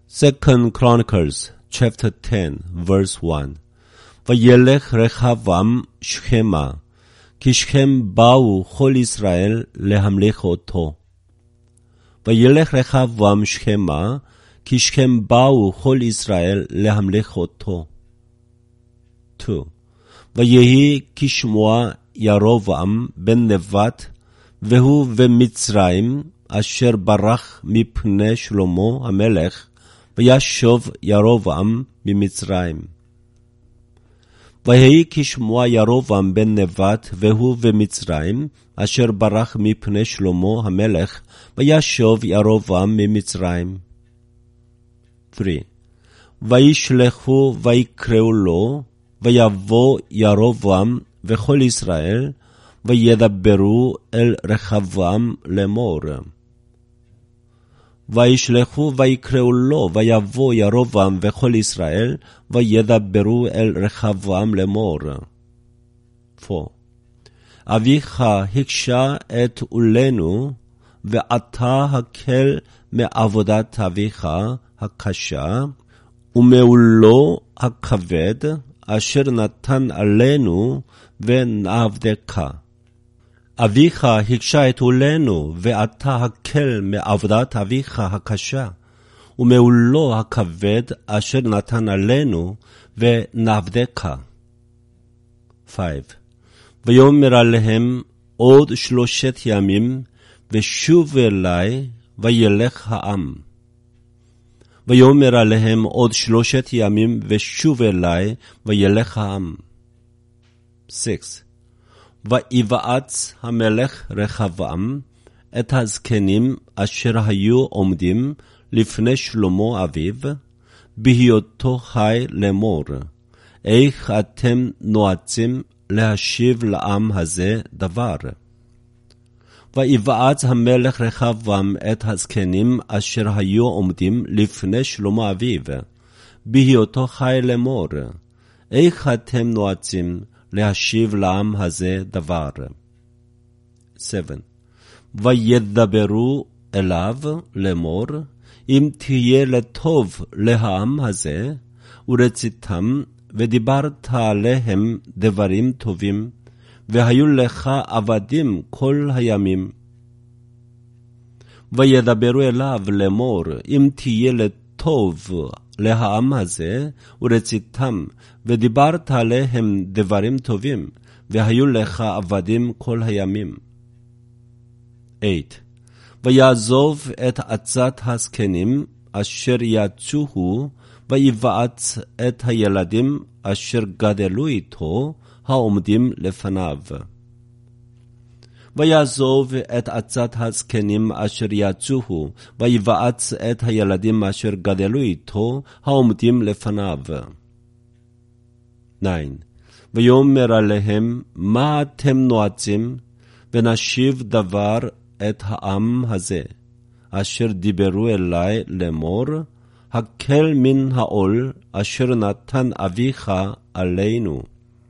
Second Chronicles chapter 10 verse 1 וילך רחבעם שכמה כי שכם באו כל ישראל להמליך אותו. וילך רחבעם שכמה כי שכם באו כל ישראל להמליך אותו. 2 ויהי כשמוע ירבעם בן נבט והוא במצרים אשר ברח מפני שלמה המלך וישוב ירבעם ממצרים. ויהי כשמוע ירבעם בן נבט והוא במצרים אשר ברח מפני שלמה המלך וישוב ירבעם ממצרים. 3 וישלחו ויקראו לו ויבוא ירבעם וכל ישראל וידברו אל רחבעם לאמור. וישלחו ויקראו לו ויבוא ירבעם וכל ישראל וידברו אל רחבעם לאמור. 4 אביך הקשה את עולנו ואתה הקל מעבודת אביך הקשה ומעולו הכבד אשר נתן עלינו ונעבדך. אביך הקשה את עולנו ואתה הקל מעבודת אביך הקשה ומעולו הכבד אשר נתן עלינו ונעבדך. 5 ויאמר עליהם עוד 3 ימים ושוב אלי וילך העם. ויאמר עליהם עוד 3 ימים ושוב אלי וילך העם. 6 ויבעץ המלך רחבעם את הזקנים אשר היו עומדים לפני שלמה אביו בהיותו חי לאמור, איך אתם נועצים להשיב לעם הזה דבר? ויבעץ המלך רחבעם את הזקנים אשר היו עומדים לפני שלמה אביו בהיותו חי לאמור, איך אתם נועצים להשיב לעם הזה דבר? 7 וידברו אליו לאמור, אם תהיה לטוב לעם הזה ורציתם ודיברת עליהם דברים טובים והיו לך עבדים כל הימים. וידברו אליו לאמור, אם תהיה לטוב לעם הזה ורציתם ודיברת עליהם דברים טובים והיו לך עבדים כל הימים. 8 ויעזוב את עצת הזקנים אשר יצאו ויבעץ את הילדים אשר גדלו איתו העומדים לפניו. ויעזוב את עצת הזקנים אשר יצאו ויבעץ את הילדים אשר גדלו איתו העומדים לפניו. 9 ויאמר עליהם, מה אתם נועצים ונשיב דבר את העם הזה אשר דיברו אלי לאמור, הקל מן העול אשר נתן אביך עלינו.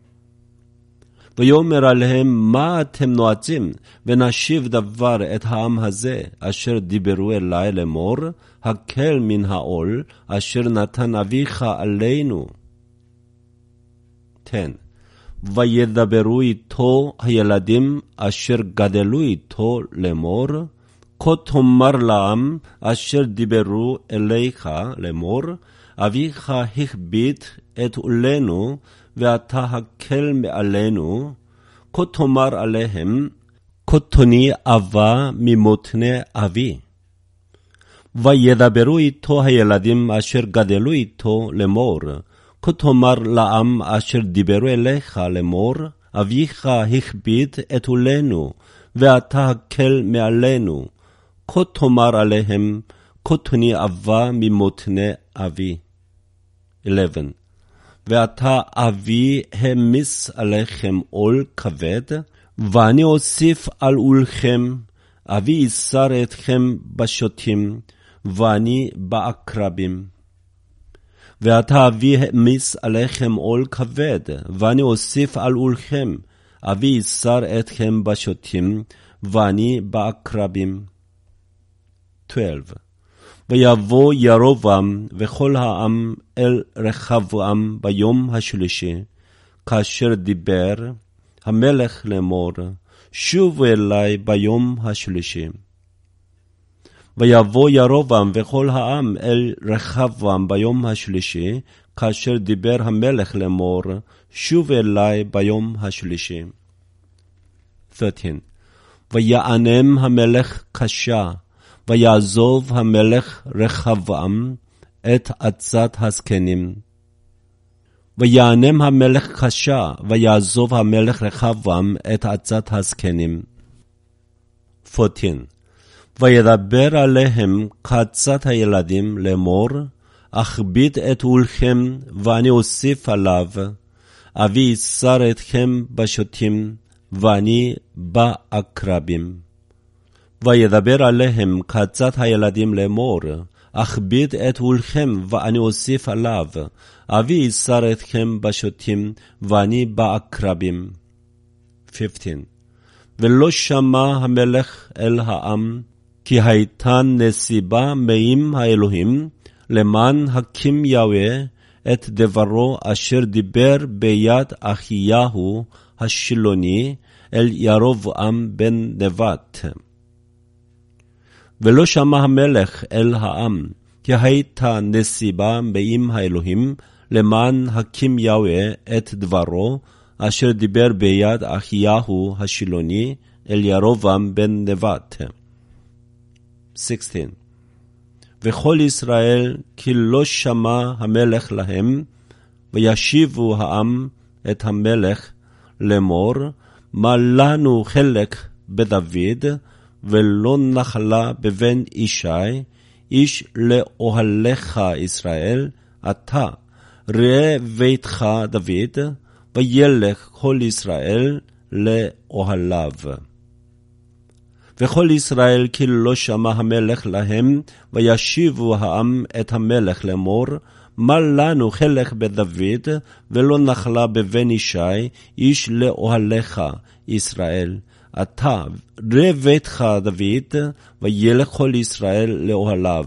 ויאמר עליהם, מה אתם נועצים ונשיב דבר את העם הזה אשר דיברו אלי לאמור, הקל מן העול אשר נתן אביך עלינו. 10 וידברו איתו הילדים אשר גדלו איתו לאמור, כה תאמר לעם אשר דיברו אליך לאמור, אביך הכביד את עולנו ואתה הקל מעלינו, כה תאמר עליהם, קטוני אבה ממותני אבי. וידברו איתו הילדים אשר גדלו איתו לאמור, כה תאמר לעם אשר דיברו אליך לאמור, אביך הכביד את עולנו ואתה הקל מעלינו, כה תאמר עליהם, קטוני אבה ממותני אבי. 11 ואתה אבי העמיס עליכם עול כבד, ואני אוסיף על עולכם, אבי יסר אתכם בשוטים, ואני בעקרבים. ואתה אבי העמיס עליכם עול כבד, ואני אוסיף על עולכם, אבי יסר אתכם בשוטים, ואני בעקרבים. 12 ויבוא ירבעם וכל העם אל רחבעם ביום השלישי, כאשר דיבר המלך לאמור, שובו אלי ביום השלישי. ויבוא ירבעם וכל העם אל רחבעם ביום השלישי, כאשר דיבר המלך לאמור, שוב אלי ביום השלישי. 13. ויענם המלך קשה, ויעזוב המלך רחבעם את עצת הזקנים. ויענם המלך קשה, ויעזוב המלך רחבעם את עצת הזקנים. 14. וידבר עליהם כעצת הילדים לאמור, אכביד את עולכם ואני אוסיף עליו, אביא יסר אתכם בשוטים ואני בעקרבים. וידבר עליהם כעצת הילדים לאמור, אכביד את עולכם ואני אוסיף עליו, אביא יסר אתכם בשוטים ואני בעקרבים. 15. ולא שמע המלך אל העם, כי הייתה נסיבה מעם האלוהים, למען הקים יהוה את דברו אשר דיבר ביד אחיהו השילוני אל ירבעם בן נבט. ולא שמע המלך אל העם, כי הייתה נסיבה מעם האלוהים, למען הקים יהוה את דברו אשר דיבר ביד אחיהו השילוני אל ירבעם בן נבט. 16. וכל ישראל כי לא שמע המלך להם, וישיבו העם את המלך לאמור, מה לנו חלק בדוד, ולא נחלה בבן ישי, איש לאוהליך ישראל, אתה ראה ביתך דוד, וילך כל ישראל לאוהליו. וכל ישראל כי לא שמע המלך להם, וישיבו העם את המלך לאמור, מה לנו חלק בדוד, ולא נחלה בבן ישי, איש לאוהליך ישראל. אתה ראה ביתך דוד, וילך כל ישראל לאוהליו.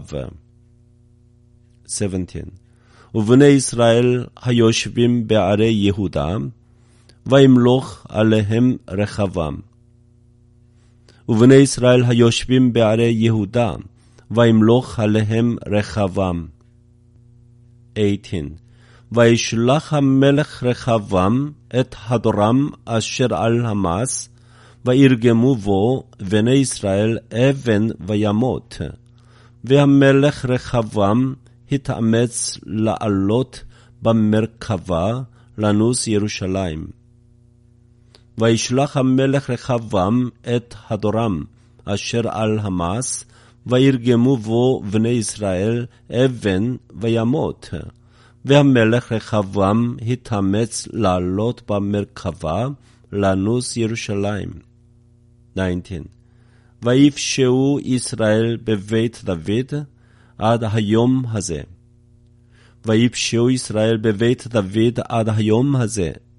17. ובני ישראל היושבים בערי יהודה, וימלוך עליהם רחבעם. ובני ישראל היושבים בערי יהודה, וימלוך עליהם רחבעם. 18. וישלח המלך רחבעם את הדורם אשר על המס, וירגמו בו בני ישראל אבן וימות. והמלך רחבעם התאמץ לעלות במרכבה לנוס ירושלים. וישלח המלך רחבעם את הדורם אשר על המס, וירגמו בו בני ישראל אבן וימות. והמלך רחבעם התאמץ לעלות במרכבה לנוס ירושלים. 19. ויפשעו ישראל בבית דוד עד היום הזה. ויפשעו ישראל בבית דוד עד היום הזה,